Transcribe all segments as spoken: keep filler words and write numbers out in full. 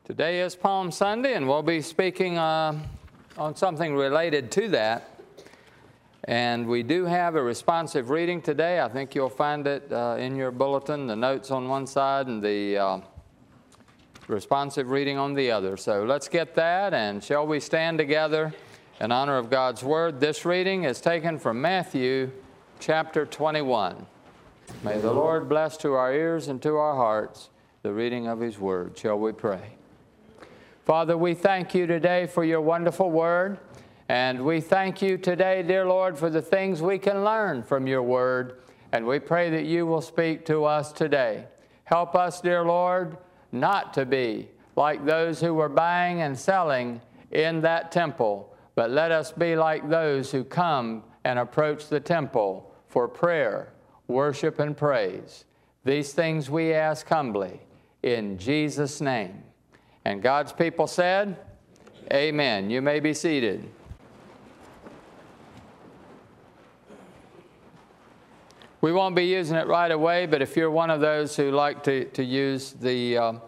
Today is Palm Sunday, and we'll be speaking uh, on something related to that. And we do have a responsive reading today. I think you'll find it uh, in your bulletin, the notes on one side and the uh, responsive reading on the other. So let's get that, and shall we stand together in honor of God's Word? This reading is taken from Matthew chapter twenty-one. May the Lord bless to our ears and to our hearts the reading of His Word. Shall we pray? Father, we thank you today for your wonderful Word, and we thank you today, dear Lord, for the things we can learn from your Word, and we pray that you will speak to us today. Help us, dear Lord, not to be like those who were buying and selling in that temple, but let us be like those who come and approach the temple for prayer, worship, and praise. These things we ask humbly in Jesus' name. And God's people said, amen. You may be seated. We won't be using it right away, but if you're one of those who like to, to use the uh,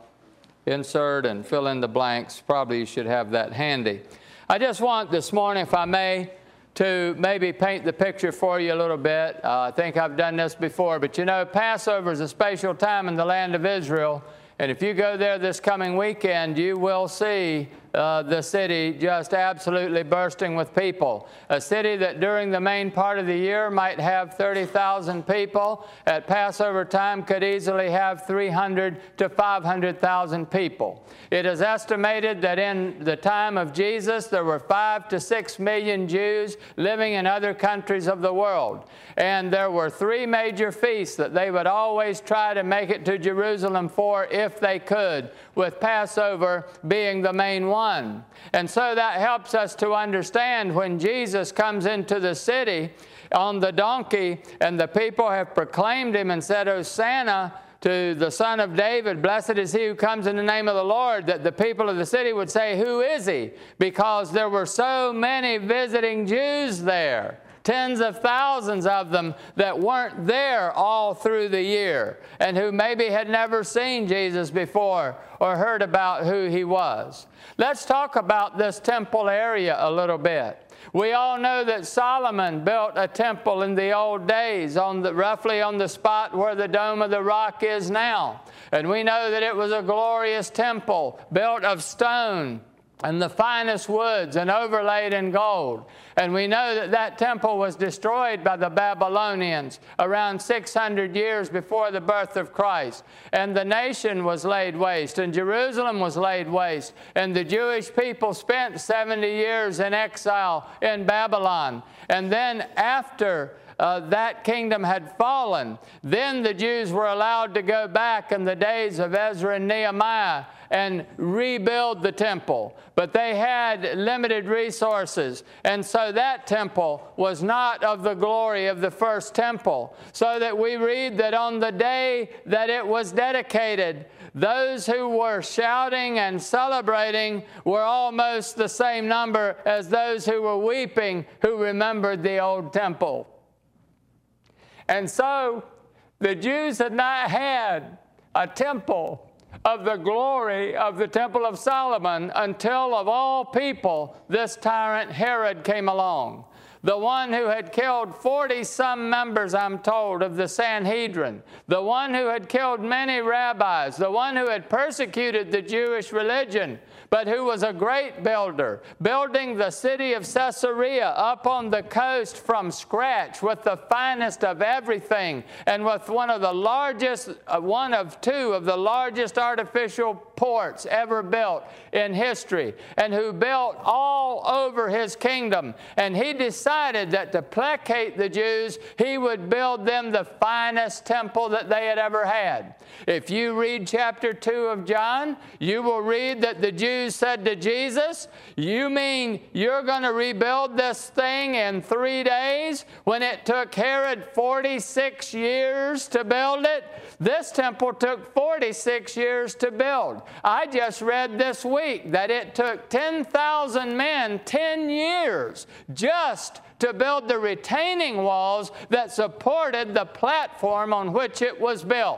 insert and fill in the blanks, probably you should have that handy. I just want this morning, if I may, to maybe paint the picture for you a little bit. Uh, I think I've done this before, but you know, Passover is a special time in the land of Israel. And if you go there this coming weekend, you will see uh, the city just absolutely bursting with people. A city that during the main part of the year might have thirty thousand people, at Passover time could easily have three hundred to five hundred thousand people. It is estimated that in the time of Jesus, there were five to six million Jews living in other countries of the world. And there were three major feasts that they would always try to make it to Jerusalem for if they could, with Passover being the main one. And so that helps us to understand when Jesus comes into the city on the donkey and the people have proclaimed him and said, Hosanna to the Son of David, blessed is he who comes in the name of the Lord, that the people of the city would say, who is he? Because there were so many visiting Jews there. Tens of thousands of them that weren't there all through the year and who maybe had never seen Jesus before or heard about who he was. Let's talk about this temple area a little bit. We all know that Solomon built a temple in the old days, on the, roughly on the spot where the Dome of the Rock is now. And we know that it was a glorious temple built of stone and the finest woods and overlaid in gold. And we know that that temple was destroyed by the Babylonians around six hundred years before the birth of Christ. And the nation was laid waste, and Jerusalem was laid waste. And the Jewish people spent seventy years in exile in Babylon. And then after Uh, that kingdom had fallen, then the Jews were allowed to go back in the days of Ezra and Nehemiah and rebuild the temple. But they had limited resources, and so that temple was not of the glory of the first temple. So that we read that on the day that it was dedicated, those who were shouting and celebrating were almost the same number as those who were weeping who remembered the old temple. And so the Jews had not had a temple of the glory of the Temple of Solomon until, of all people, this tyrant Herod came along. The one who had killed forty-some members, I'm told, of the Sanhedrin. The one who had killed many rabbis. The one who had persecuted the Jewish religion, but who was a great builder, building the city of Caesarea up on the coast from scratch with the finest of everything and with one of the largest, uh, one of two of the largest artificial ports ever built in history, and who built all over his kingdom. And he decided that to placate the Jews, he would build them the finest temple that they had ever had. If you read chapter two of John, you will read that the Jews said to Jesus, you mean you're going to rebuild this thing in three days when it took Herod forty-six years to build it? This temple took forty-six years to build. I just read this week that it took ten thousand men ten years just to build the retaining walls that supported the platform on which it was built.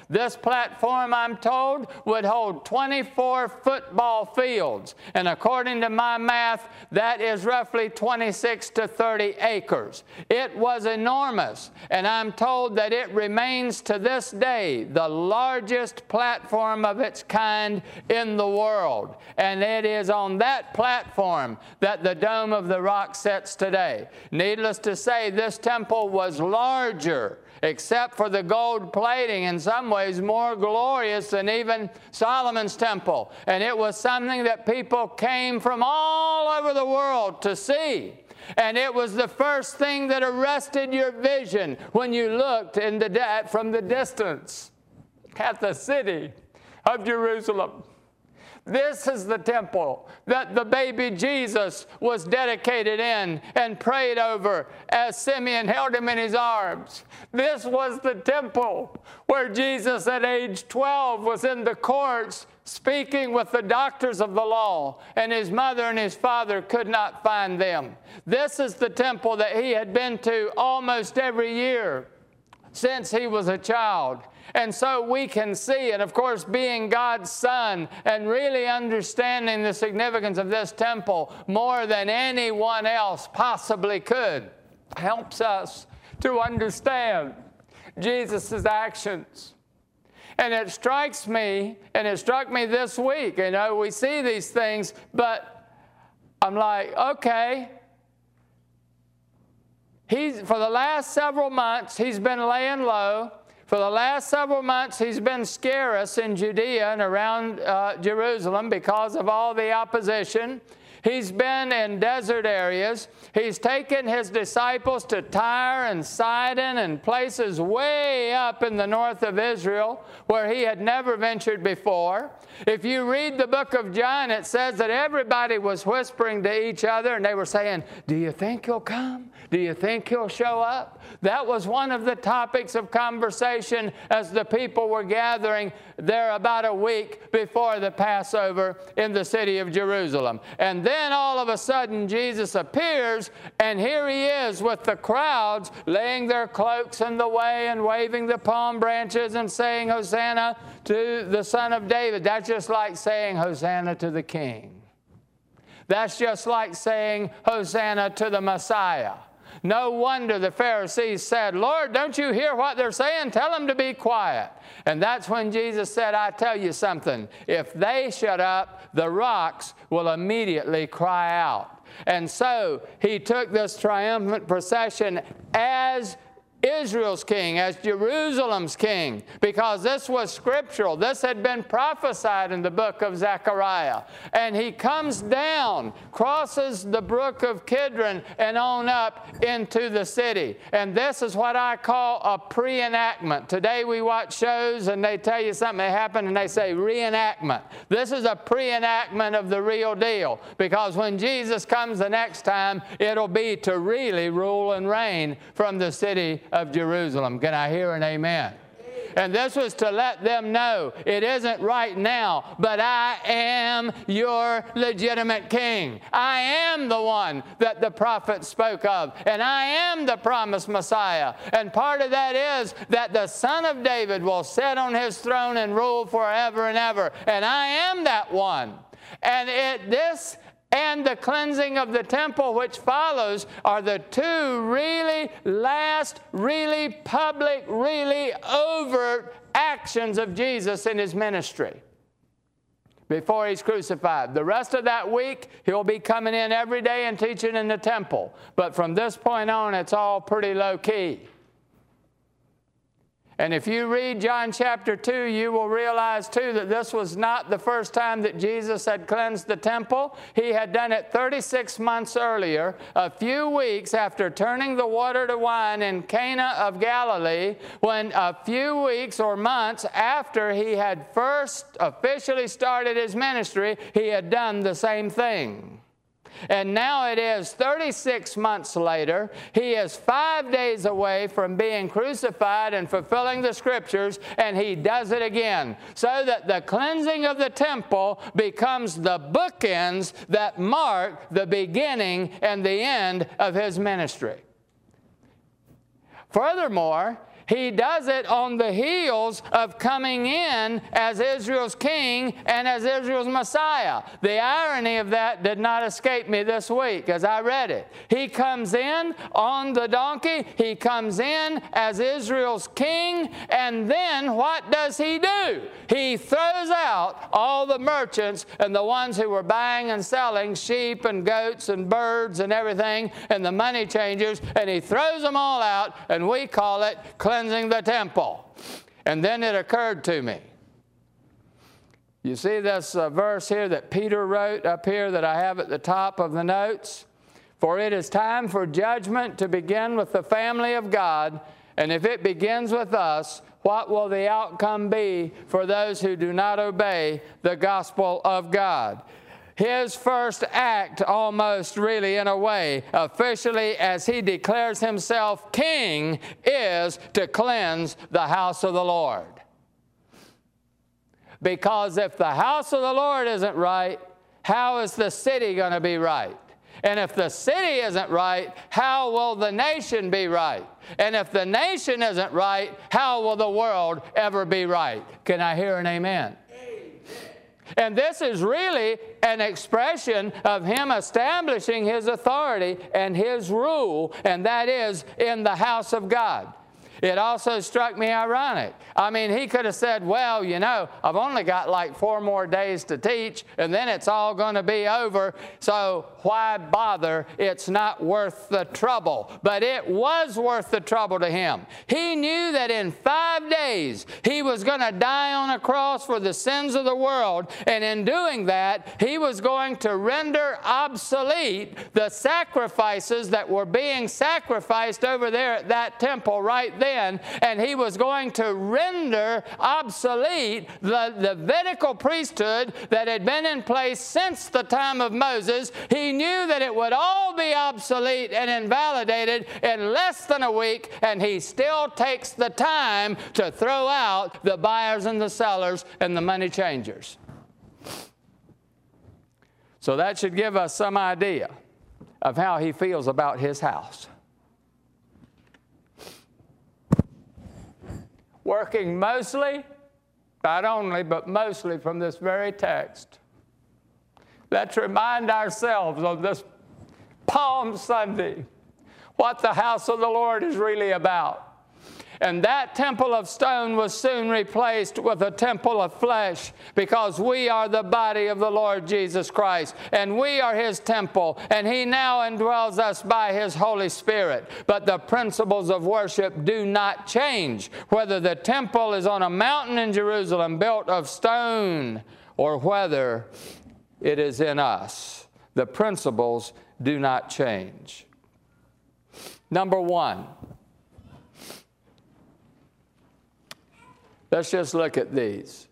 This platform, I'm told, would hold twenty-four football fields. And according to my math, that is roughly twenty-six to thirty acres. It was enormous. And I'm told that it remains to this day the largest platform of its kind in the world. And it is on that platform that the Dome of the Rock sits today. Needless to say, this temple was larger, except for the gold plating, in some ways more glorious than even Solomon's temple. And it was something that people came from all over the world to see. And it was the first thing that arrested your vision when you looked in the, from the distance at the city of Jerusalem. This is the temple that the baby Jesus was dedicated in and prayed over as Simeon held him in his arms. This was the temple where Jesus at age twelve was in the courts speaking with the doctors of the law, and his mother and his father could not find them. This is the temple that he had been to almost every year since he was a child. And so we can see, and of course being God's son and really understanding the significance of this temple more than anyone else possibly could, helps us to understand Jesus' actions. And it strikes me, and it struck me this week, you know, we see these things, but I'm like, okay, he's, for the last several months, he's been laying low. For the last several months, he's been scarce in Judea and around uh, Jerusalem because of all the opposition. He's been in desert areas. He's taken his disciples to Tyre and Sidon and places way up in the north of Israel where he had never ventured before. If you read the book of John, it says that everybody was whispering to each other and they were saying, do you think he'll come? Do you think he'll show up? That was one of the topics of conversation as the people were gathering there about a week before the Passover in the city of Jerusalem. And then all of a sudden Jesus appears, and here he is with the crowds laying their cloaks in the way and waving the palm branches and saying, Hosanna to the Son of David. That's just like saying Hosanna to the King. That's just like saying Hosanna to the Messiah. No wonder the Pharisees said, Lord, don't you hear what they're saying? Tell them to be quiet. And that's when Jesus said, I tell you something. If they shut up, the rocks will immediately cry out. And so he took this triumphant procession as Israel's king, as Jerusalem's king, because this was scriptural. This had been prophesied in the book of Zechariah. And he comes down, crosses the brook of Kidron, and on up into the city. And this is what I call a pre-enactment. Today we watch shows and they tell you something that happened and they say reenactment. This is a pre-enactment of the real deal, because when Jesus comes the next time, it'll be to really rule and reign from the city of Jerusalem. Can I hear an amen? And this was to let them know it isn't right now, but I am your legitimate king. I am the one that the prophet spoke of, and I am the promised Messiah. And part of that is that the Son of David will sit on his throne and rule forever and ever. And I am that one. And it, this and the cleansing of the temple, which follows, are the two really last, really public, really overt actions of Jesus in his ministry before he's crucified. The rest of that week, he'll be coming in every day and teaching in the temple. But from this point on, it's all pretty low-key. And if you read John chapter two, you will realize too that this was not the first time that Jesus had cleansed the temple. He had done it thirty-six months earlier, a few weeks after turning the water to wine in Cana of Galilee, when a few weeks or months after he had first officially started his ministry, he had done the same thing. And now it is thirty-six months later. He is five days away from being crucified and fulfilling the Scriptures, and he does it again. So that the cleansing of the temple becomes the bookends that mark the beginning and the end of his ministry. Furthermore, He does it on the heels of coming in as Israel's king and as Israel's Messiah. The irony of that did not escape me this week as I read it. He comes in on the donkey. He comes in as Israel's king. And then what does he do? He throws out all the merchants and the ones who were buying and selling sheep and goats and birds and everything and the money changers, and he throws them all out, and we call it cleansing the temple. And then it occurred to me. You see this uh, verse here that Peter wrote up here that I have at the top of the notes? For it is time for judgment to begin with the family of God, and if it begins with us, what will the outcome be for those who do not obey the gospel of God? His first act, almost really in a way, officially as he declares himself king, is to cleanse the house of the Lord. Because if the house of the Lord isn't right, how is the city going to be right? And if the city isn't right, how will the nation be right? And if the nation isn't right, how will the world ever be right? Can I hear an amen? And this is really an expression of him establishing his authority and his rule, and that is in the house of God. It also struck me ironic. I mean, he could have said, well, you know, I've only got like four more days to teach, and then it's all going to be over, so why bother? It's not worth the trouble. But it was worth the trouble to him. He knew that in five days he was going to die on a cross for the sins of the world, and in doing that, he was going to render obsolete the sacrifices that were being sacrificed over there at that temple right there. Then, and he was going to render obsolete the Levitical priesthood that had been in place since the time of Moses. He knew that it would all be obsolete and invalidated in less than a week, and he still takes the time to throw out the buyers and the sellers and the money changers. So that should give us some idea of how he feels about his house. Working mostly, not only, but mostly from this very text. Let's remind ourselves on this Palm Sunday what the house of the Lord is really about. And that temple of stone was soon replaced with a temple of flesh, because we are the body of the Lord Jesus Christ, and we are his temple, and he now indwells us by his Holy Spirit. But the principles of worship do not change, whether the temple is on a mountain in Jerusalem built of stone or whether it is in us. The principles do not change. Number one. Let's just look at these.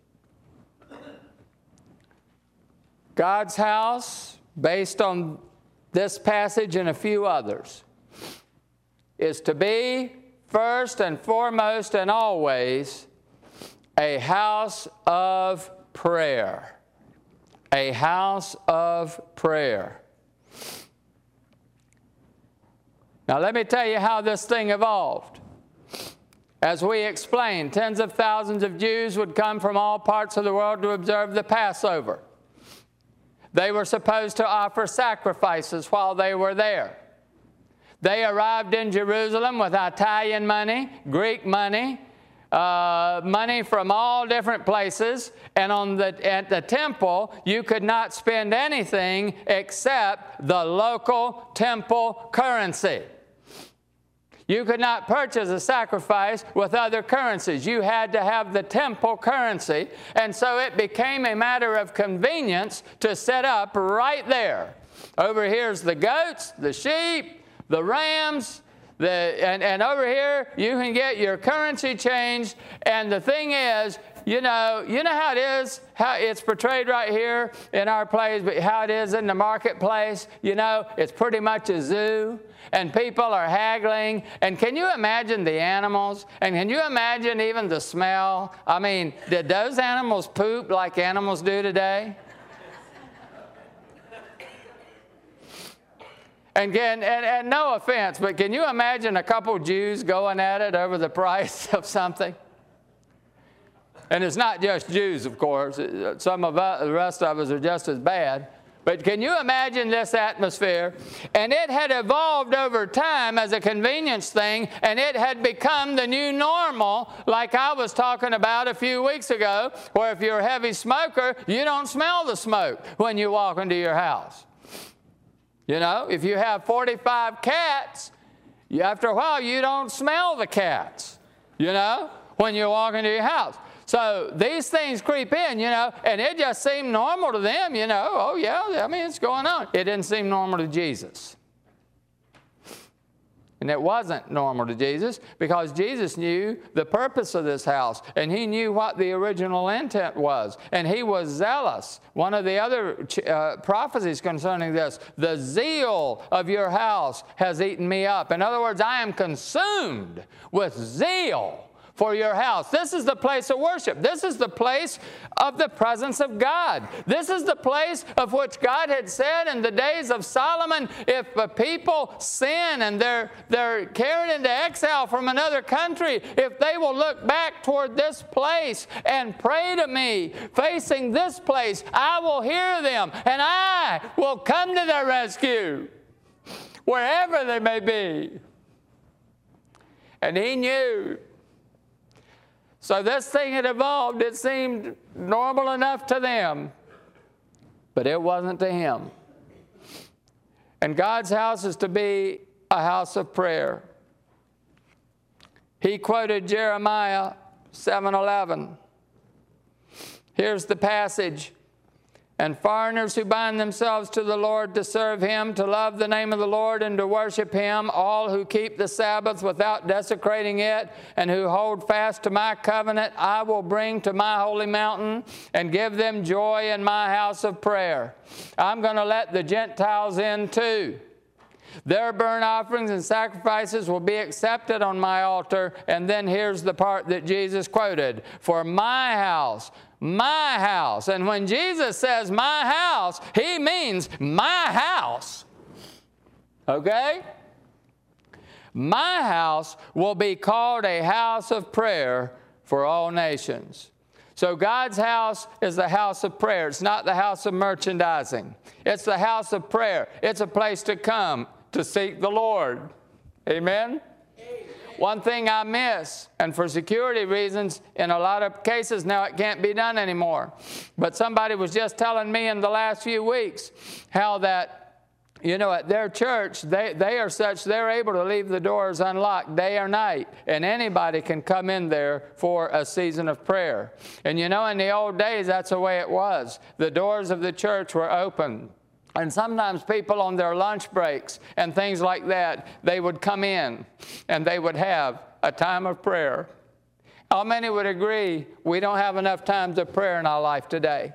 God's house, based on this passage and a few others, is to be first and foremost and always a house of prayer. A house of prayer. Now let me tell you how this thing evolved. As we explained, tens of thousands of Jews would come from all parts of the world to observe the Passover. They were supposed to offer sacrifices while they were there. They arrived in Jerusalem with Italian money, Greek money, uh, money from all different places, and on the, at the temple, you could not spend anything except the local temple currency. You could not purchase a sacrifice with other currencies. You had to have the temple currency. And so it became a matter of convenience to set up right there. Over here's the goats, the sheep, the rams, the, and, and over here you can get your currency changed. And the thing is, you know, you know how it is, how it's portrayed right here in our plays, but how it is in the marketplace. You know, it's pretty much a zoo, and people are haggling. And can you imagine the animals? And can you imagine even the smell? I mean, did those animals poop like animals do today? And, can, and, and no offense, but can you imagine a couple Jews going at it over the price of something? And it's not just Jews, of course. Some of us, the rest of us are just as bad. But can you imagine this atmosphere? And it had evolved over time as a convenience thing, and it had become the new normal, like I was talking about a few weeks ago, where if you're a heavy smoker, you don't smell the smoke when you walk into your house. You know, if you have forty-five cats, you, after a while, you don't smell the cats, you know, when you walk into your house. So these things creep in, you know, and it just seemed normal to them, you know. Oh, yeah, I mean, it's going on. It didn't seem normal to Jesus. And it wasn't normal to Jesus because Jesus knew the purpose of this house, and he knew what the original intent was, and he was zealous. One of the other uh, prophecies concerning this, the zeal of your house has eaten me up. In other words, I am consumed with zeal for your house. This is the place of worship. This is the place of the presence of God. This is the place of which God had said in the days of Solomon, if a people sin and they're, they're carried into exile from another country, if they will look back toward this place and pray to me, facing this place, I will hear them and I will come to their rescue, wherever they may be. And he knew. So this thing had evolved. It seemed normal enough to them, but it wasn't to him. And God's house is to be a house of prayer. He quoted Jeremiah seven eleven. Here's the passage. And foreigners who bind themselves to the Lord to serve him, to love the name of the Lord and to worship him, all who keep the Sabbath without desecrating it and who hold fast to my covenant, I will bring to my holy mountain and give them joy in my house of prayer. I'm going to let the Gentiles in too. Their burnt offerings and sacrifices will be accepted on my altar. And then here's the part that Jesus quoted. For my house, my house. And when Jesus says my house, he means my house. Okay? My house will be called a house of prayer for all nations. So God's house is the house of prayer. It's not the house of merchandising. It's the house of prayer. It's a place to come to seek the Lord. Amen? Amen? One thing I miss, and for security reasons, in a lot of cases now it can't be done anymore. But somebody was just telling me in the last few weeks how that, you know, at their church, they, they are such, they're able to leave the doors unlocked day or night, and anybody can come in there for a season of prayer. And you know, in the old days, that's the way it was. The doors of the church were open. And sometimes people on their lunch breaks and things like that, they would come in and they would have a time of prayer. How many would agree we don't have enough times of prayer in our life today?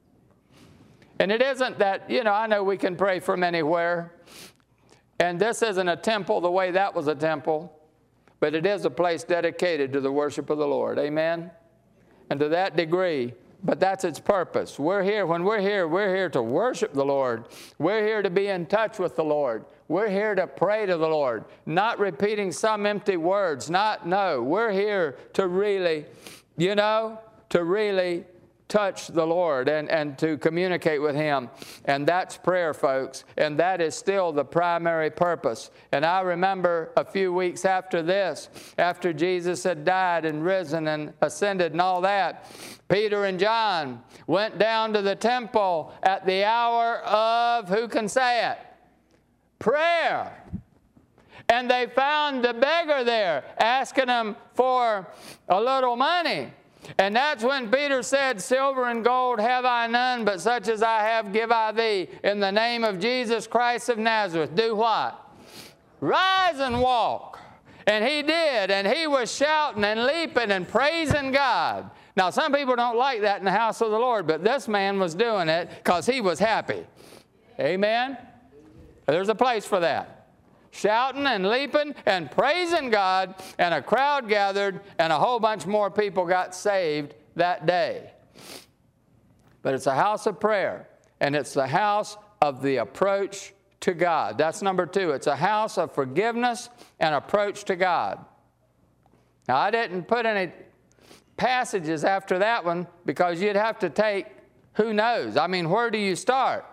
And it isn't that, you know, I know we can pray from anywhere. And this isn't a temple the way that was a temple. But it is a place dedicated to the worship of the Lord. Amen? And to that degree, but that's its purpose. We're here, when we're here, we're here to worship the Lord. We're here to be in touch with the Lord. We're here to pray to the Lord, not repeating some empty words, not, no. We're here to really, you know, to really touch the Lord and, and to communicate with him. And that's prayer, folks. And that is still the primary purpose. And I remember a few weeks after this, after Jesus had died and risen and ascended and all that, Peter and John went down to the temple at the hour of, who can say it? Prayer. And they found the beggar there asking him for a little money. And that's when Peter said, silver and gold have I none, but such as I have give I thee. In the name of Jesus Christ of Nazareth, do what? Rise and walk. And he did, and he was shouting and leaping and praising God. Now, some people don't like that in the house of the Lord, but this man was doing it because he was happy. Amen? There's a place for that. Shouting and leaping and praising God, and a crowd gathered, and a whole bunch more people got saved that day. But it's a house of prayer, and it's the house of the approach to God. That's number two. It's a house of forgiveness and approach to God. Now, I didn't put any passages after that one because you'd have to take, who knows? I mean, where do you start?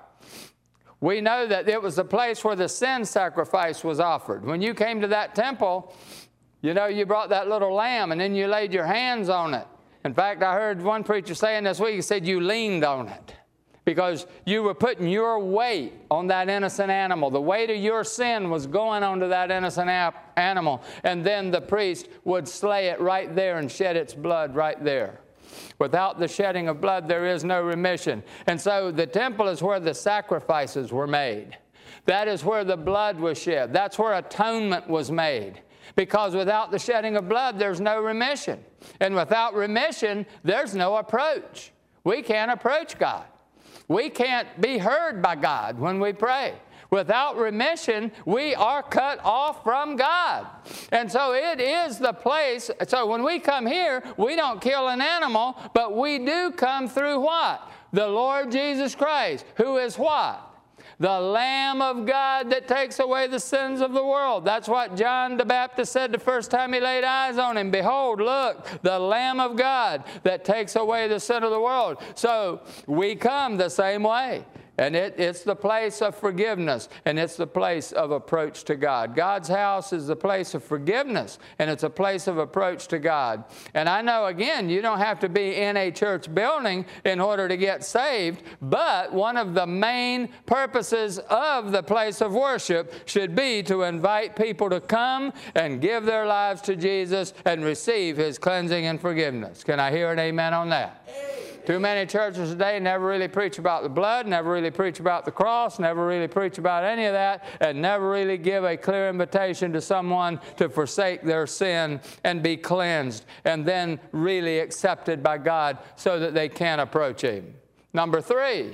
We know that it was the place where the sin sacrifice was offered. When you came to that temple, you know, you brought that little lamb and then you laid your hands on it. In fact, I heard one preacher saying this week, he said you leaned on it because you were putting your weight on that innocent animal. The weight of your sin was going onto that innocent animal, and then the priest would slay it right there and shed its blood right there. Without the shedding of blood, there is no remission. And so the temple is where the sacrifices were made. That is where the blood was shed. That's where atonement was made. Because without the shedding of blood, there's no remission. And without remission, there's no approach. We can't approach God. We can't be heard by God when we pray. Without remission, we are cut off from God. And so it is the place. So when we come here, we don't kill an animal, but we do come through what? The Lord Jesus Christ, who is what? The Lamb of God that takes away the sins of the world. That's what John the Baptist said the first time he laid eyes on him. Behold, look, the Lamb of God that takes away the sin of the world. So we come the same way. And it, it's the place of forgiveness, and it's the place of approach to God. God's house is the place of forgiveness, and it's a place of approach to God. And I know, again, you don't have to be in a church building in order to get saved, but one of the main purposes of the place of worship should be to invite people to come and give their lives to Jesus and receive His cleansing and forgiveness. Can I hear an amen on that? Too many churches today never really preach about the blood, never really preach about the cross, never really preach about any of that, and never really give a clear invitation to someone to forsake their sin and be cleansed and then really accepted by God so that they can approach Him. Number three.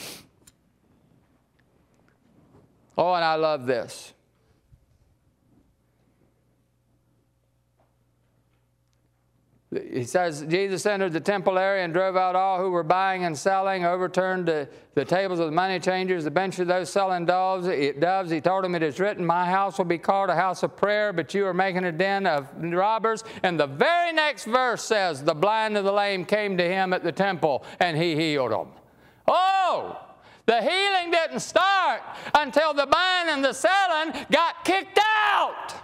Oh, and I love this. He says, Jesus entered the temple area and drove out all who were buying and selling, overturned the, the tables of the money changers, the bench of those selling doves. doves. He told them, it is written, my house will be called a house of prayer, but you are making a den of robbers. And the very next verse says, the blind and the lame came to Him at the temple, and He healed them. Oh! The healing didn't start until the buying and the selling got kicked out.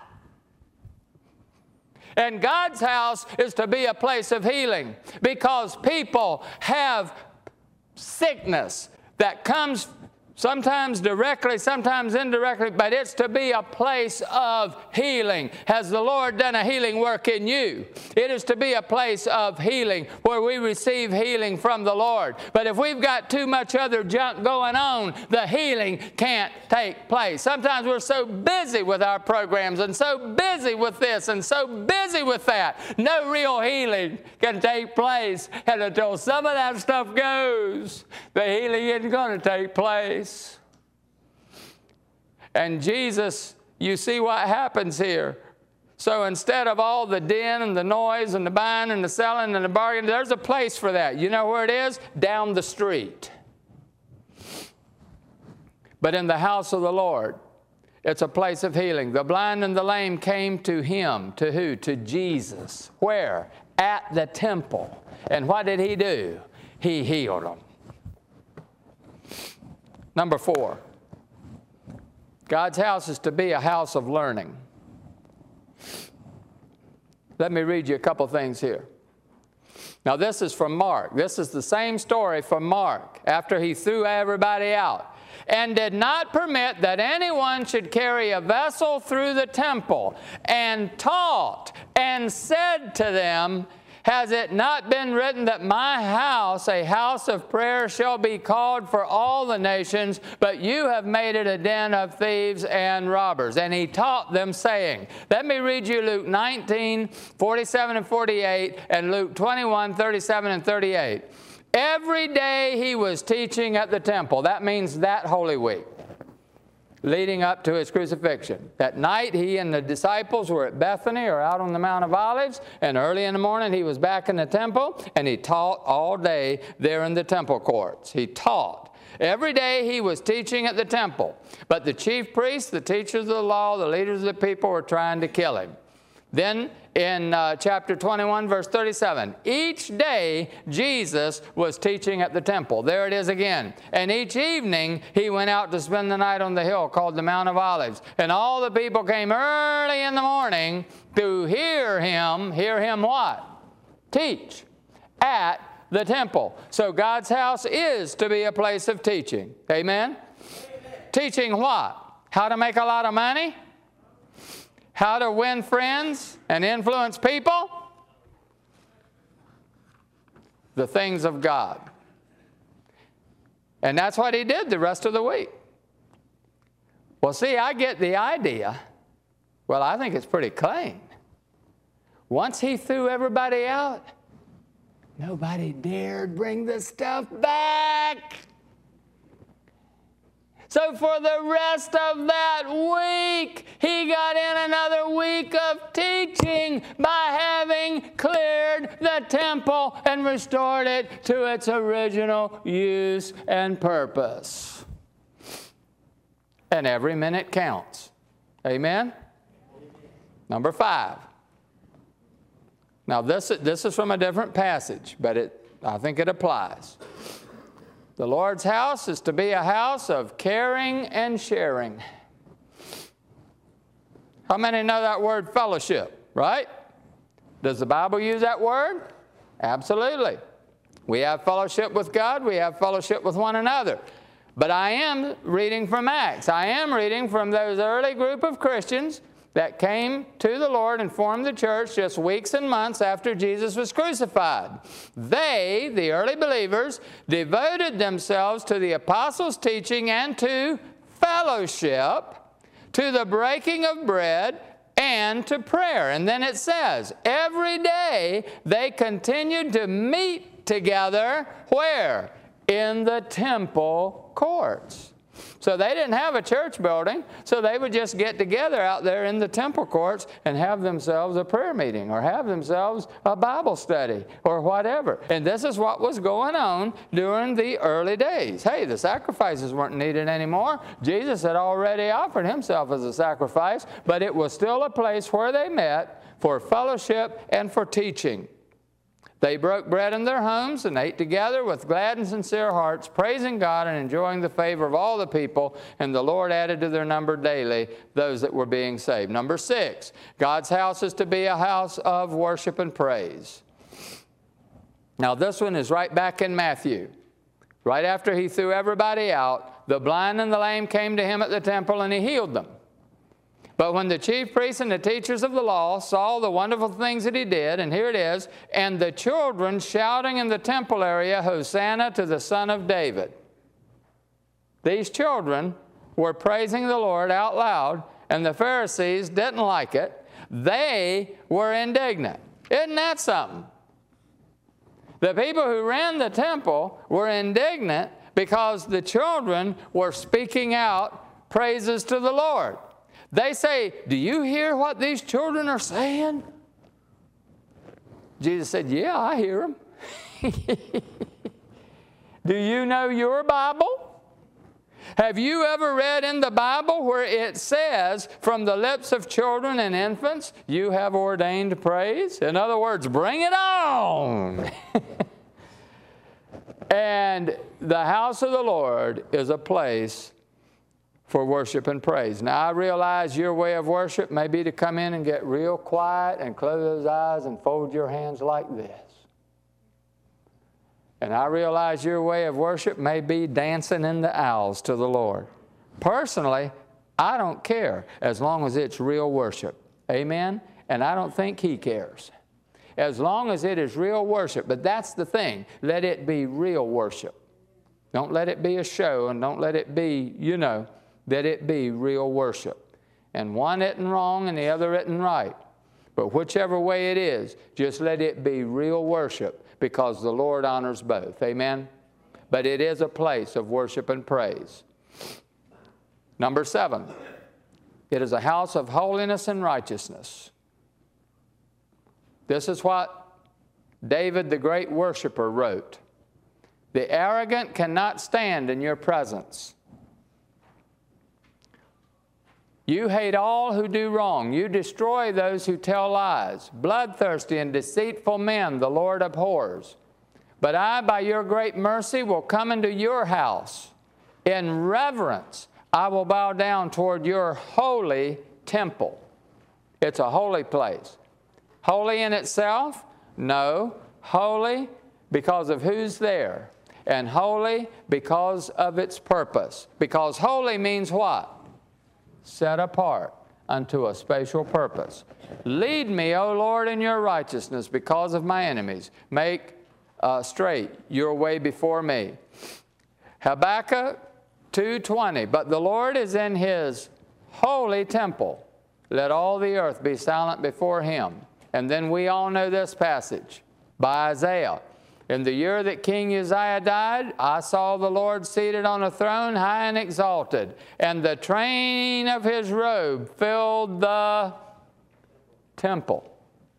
And God's house is to be a place of healing because people have sickness that comes sometimes directly, sometimes indirectly, but it's to be a place of healing. Has the Lord done a healing work in you? It is to be a place of healing where we receive healing from the Lord. But if we've got too much other junk going on, the healing can't take place. Sometimes we're so busy with our programs and so busy with this and so busy with that. No real healing can take place. And until some of that stuff goes, the healing isn't going to take place. And Jesus, you see what happens here. So instead of all the din and the noise and the buying and the selling and the bargaining, there's a place for that. You know where it is? Down the street. But in the house of the Lord, it's a place of healing. The blind and the lame came to Him. To who? To Jesus. Where? At the temple. And what did He do? He healed them. Number four, God's house is to be a house of learning. Let me read you a couple things here. Now, this is from Mark. This is the same story from Mark after He threw everybody out. And did not permit that anyone should carry a vessel through the temple, and taught and said to them, has it not been written that my house, a house of prayer, shall be called for all the nations, but you have made it a den of thieves and robbers? And He taught them, saying, let me read you Luke nineteen, forty-seven and forty-eight, and Luke twenty-one, thirty-seven and thirty-eight. Every day He was teaching at the temple. That means that Holy Week, leading up to His crucifixion. That night, He and the disciples were at Bethany or out on the Mount of Olives, and early in the morning He was back in the temple, and He taught all day there in the temple courts. He taught. Every day he was teaching at the temple. But the chief priests, the teachers of the law, the leaders of the people were trying to kill him. Then in uh, chapter twenty-one, verse thirty-seven, each day Jesus was teaching at the temple. There it is again. And each evening he went out to spend the night on the hill called the Mount of Olives. And all the people came early in the morning to hear him. Hear him what? Teach at the temple. So God's house is to be a place of teaching. Amen? Amen. Teaching what? How to make a lot of money? How to win friends and influence people? The things of God. And that's what he did the rest of the week. Well, see, I get the idea. Well, I think it's pretty plain. Once he threw everybody out, nobody dared bring the stuff back. So for the rest of that week, he got in another week of teaching by having cleared the temple and restored it to its original use and purpose. And every minute counts. Amen? Number five. Now this, this is from a different passage, but it, I think it applies. The Lord's house is to be a house of caring and sharing. How many know that word fellowship, right? Does the Bible use that word? Absolutely. We have fellowship with God. We have fellowship with one another. But I am reading from Acts. I am reading from those early group of Christians that came to the Lord and formed the church just weeks and months after Jesus was crucified. They, the early believers, devoted themselves to the apostles' teaching and to fellowship, to the breaking of bread, and to prayer. And then it says, every day they continued to meet together, where? In the temple courts. So they didn't have a church building, so they would just get together out there in the temple courts and have themselves a prayer meeting or have themselves a Bible study or whatever. And this is what was going on during the early days. Hey, the sacrifices weren't needed anymore. Jesus had already offered himself as a sacrifice, but it was still a place where they met for fellowship and for teaching. They broke bread in their homes and ate together with glad and sincere hearts, praising God and enjoying the favor of all the people. And the Lord added to their number daily those that were being saved. Number six, God's house is to be a house of worship and praise. Now this one is right back in Matthew. Right after he threw everybody out, the blind and the lame came to him at the temple and he healed them. But when the chief priests and the teachers of the law saw the wonderful things that he did, and here it is, and the children shouting in the temple area, Hosanna to the Son of David. These children were praising the Lord out loud, and the Pharisees didn't like it. They were indignant. Isn't that something? The people who ran the temple were indignant because the children were speaking out praises to the Lord. They say, do you hear what these children are saying? Jesus said, yeah, I hear them. Do you know your Bible? Have you ever read in the Bible where it says, from the lips of children and infants, you have ordained praise? In other words, bring it on. And the house of the Lord is a place for worship and praise. Now, I realize your way of worship may be to come in and get real quiet and close those eyes and fold your hands like this. And I realize your way of worship may be dancing in the aisles to the Lord. Personally, I don't care as long as it's real worship. Amen? And I don't think He cares. As long as it is real worship. But that's the thing. Let it be real worship. Don't let it be a show, and don't let it be, you know, that it be real worship. And one isn't wrong and the other isn't right. But whichever way it is, just let it be real worship, because the Lord honors both. Amen? But it is a place of worship and praise. Number seven, it is a house of holiness and righteousness. This is what David, the great worshiper, wrote. The arrogant cannot stand in your presence. You hate all who do wrong. You destroy those who tell lies. Bloodthirsty and deceitful men the Lord abhors. But I, by your great mercy, will come into your house. In reverence, I will bow down toward your holy temple. It's a holy place. Holy in itself? No. Holy because of who's there. And holy because of its purpose. Because holy means what? Set apart unto a special purpose. Lead me, O Lord, in your righteousness because of my enemies. Make uh, straight your way before me. Habakkuk two twenty, but the Lord is in his holy temple. Let all the earth be silent before him. And then we all know this passage by Isaiah. In the year that King Uzziah died, I saw the Lord seated on a throne, high and exalted, and the train of his robe filled the temple.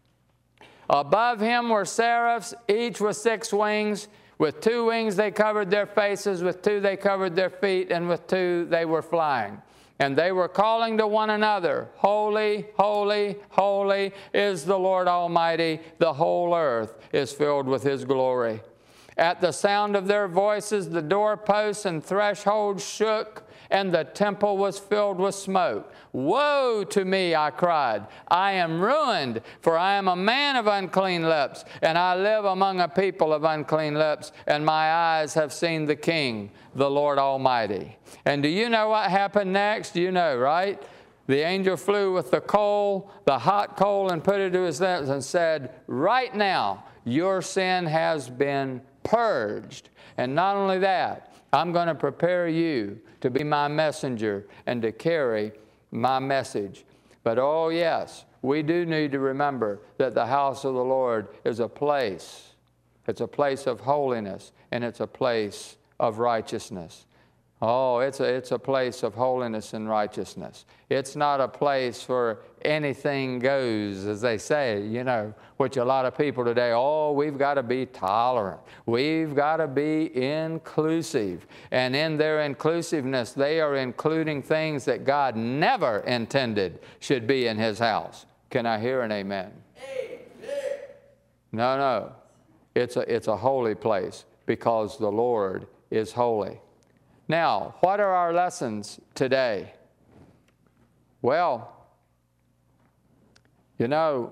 Above him were seraphs, each with six wings. With two wings they covered their faces, with two they covered their feet, and with two they were flying. And they were calling to one another, Holy, holy, holy is the Lord Almighty. The whole earth is filled with his glory. At the sound of their voices, the doorposts and thresholds shook, and the temple was filled with smoke. Woe to me, I cried. I am ruined, for I am a man of unclean lips, and I live among a people of unclean lips, and my eyes have seen the King, the Lord Almighty. And do you know what happened next? You know, right? The angel flew with the coal, the hot coal, and put it to his lips and said, right now, your sin has been purged. And not only that, I'm going to prepare you to be my messenger and to carry my message. But oh yes, we do need to remember that the house of the Lord is a place. It's a place of holiness, and it's a place of righteousness. Oh, it's a, it's a place of holiness and righteousness. It's not a place where anything goes, as they say, you know, which a lot of people today, oh, we've got to be tolerant. We've got to be inclusive. And in their inclusiveness, they are including things that God never intended should be in his house. Can I hear an amen? Amen. No, no. It's a, it's a holy place because the Lord is holy. Now, what are our lessons today? Well, you know,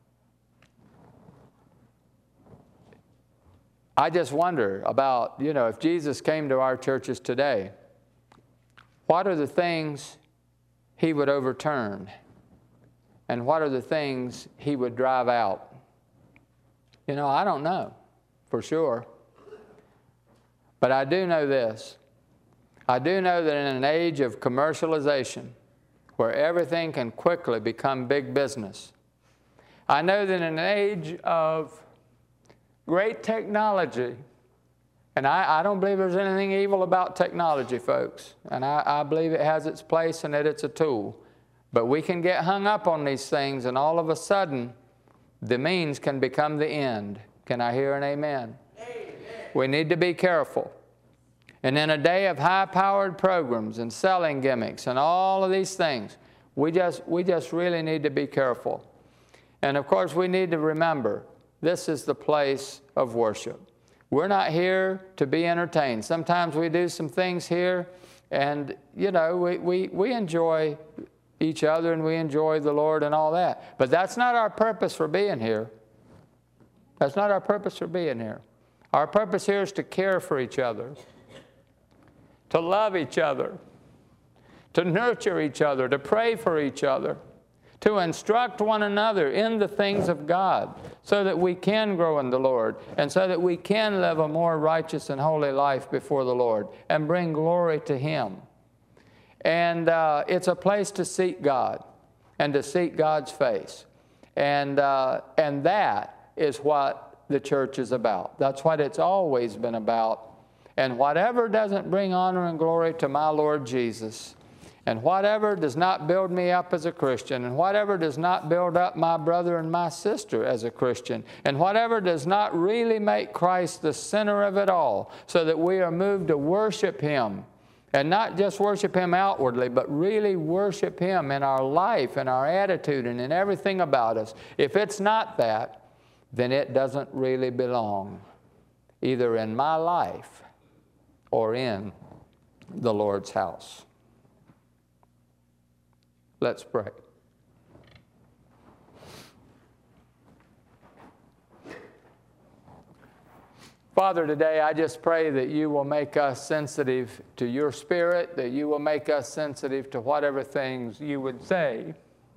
I just wonder about, you know, if Jesus came to our churches today, what are the things he would overturn? And what are the things he would drive out? You know, I don't know for sure. But I do know this. I do know that in an age of commercialization, where everything can quickly become big business, I know that in an age of great technology, and I, I don't believe there's anything evil about technology, folks, and I, I believe it has its place and that it's a tool, but we can get hung up on these things, and all of a sudden, the means can become the end. Can I hear an amen? Amen. We need to be careful. And in a day of high-powered programs and selling gimmicks and all of these things, we just, we just really need to be careful. And of course, we need to remember, this is the place of worship. We're not here to be entertained. Sometimes we do some things here, and, you know, we, we, we enjoy each other and we enjoy the Lord and all that. But that's not our purpose for being here. That's not our purpose for being here. Our purpose here is to care for each other, to love each other, to nurture each other, to pray for each other, to instruct one another in the things of God so that we can grow in the Lord and so that we can live a more righteous and holy life before the Lord and bring glory to him. And uh, it's a place to seek God and to seek God's face. And, uh, and that is what the church is about. That's what it's always been about. And whatever doesn't bring honor and glory to my Lord Jesus And whatever does not build me up as a Christian, and whatever does not build up my brother and my sister as a Christian, and whatever does not really make Christ the center of it all, so that we are moved to worship Him, and not just worship Him outwardly, but really worship Him in our life and our attitude and in everything about us. If it's not that, then it doesn't really belong either in my life or in the Lord's house. Let's pray. Father, today I just pray that you will make us sensitive to your Spirit, that you will make us sensitive to whatever things you would say.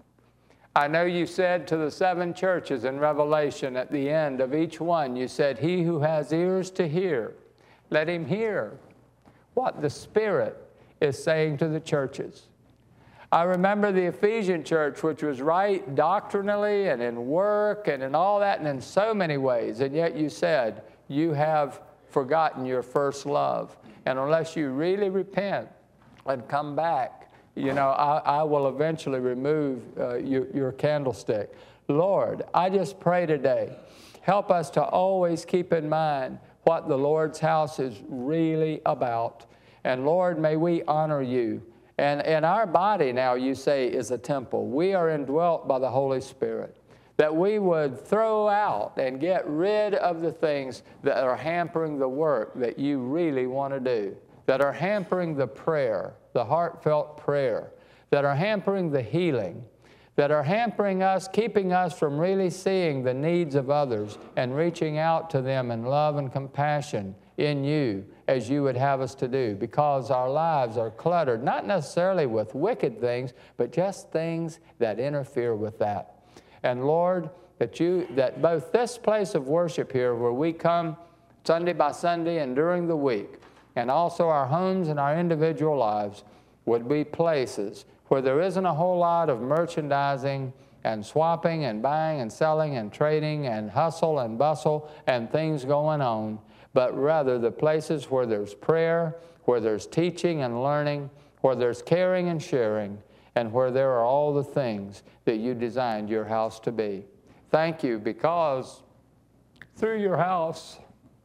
I know you said to the seven churches in Revelation at the end of each one, you said, he who has ears to hear, let him hear what the Spirit is saying to the churches. I remember the Ephesian church, which was right doctrinally and in work and in all that and in so many ways, and yet you said, you have forgotten your first love. And unless you really repent and come back, you know, I, I will eventually remove uh, your, your candlestick. Lord, I just pray today, help us to always keep in mind what the Lord's house is really about. And Lord, may we honor you. And, and our body now, you say, is a temple. We are indwelt by the Holy Spirit. That we would throw out and get rid of the things that are hampering the work that you really want to do, that are hampering the prayer, the heartfelt prayer, that are hampering the healing, that are hampering us, keeping us from really seeing the needs of others and reaching out to them in love and compassion in you as you would have us to do, because our lives are cluttered, not necessarily with wicked things, but just things that interfere with that. And Lord, that you, that both this place of worship here where we come Sunday by Sunday and during the week, and also our homes and our individual lives would be places where there isn't a whole lot of merchandising and swapping and buying and selling and trading and hustle and bustle and things going on, but rather the places where there's prayer, where there's teaching and learning, where there's caring and sharing, and where there are all the things that you designed your house to be. Thank you, because through your house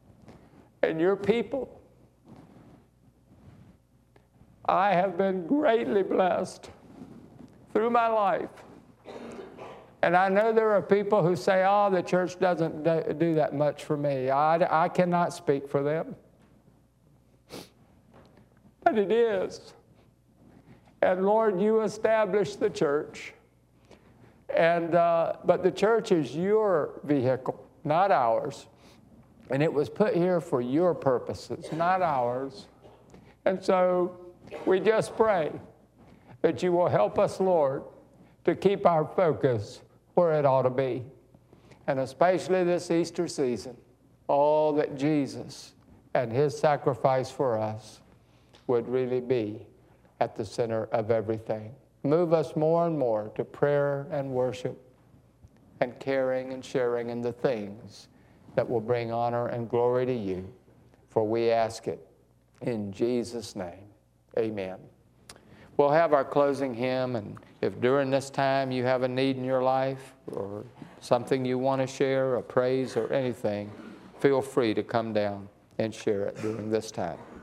and your people, I have been greatly blessed through my life. And I know there are people who say, oh, the church doesn't do that much for me. I, I cannot speak for them. But it is. And Lord, you established the church. And, uh, but the church is your vehicle, not ours. And it was put here for your purposes, not ours. And so we just pray that you will help us, Lord, to keep our focus where it ought to be. And especially this Easter season, all that Jesus and his sacrifice for us would really be at the center of everything. Move us more and more to prayer and worship and caring and sharing in the things that will bring honor and glory to you. For we ask it in Jesus' name. Amen. We'll have our closing hymn, and if during this time you have a need in your life or something you want to share, a praise or anything, feel free to come down and share it during this time.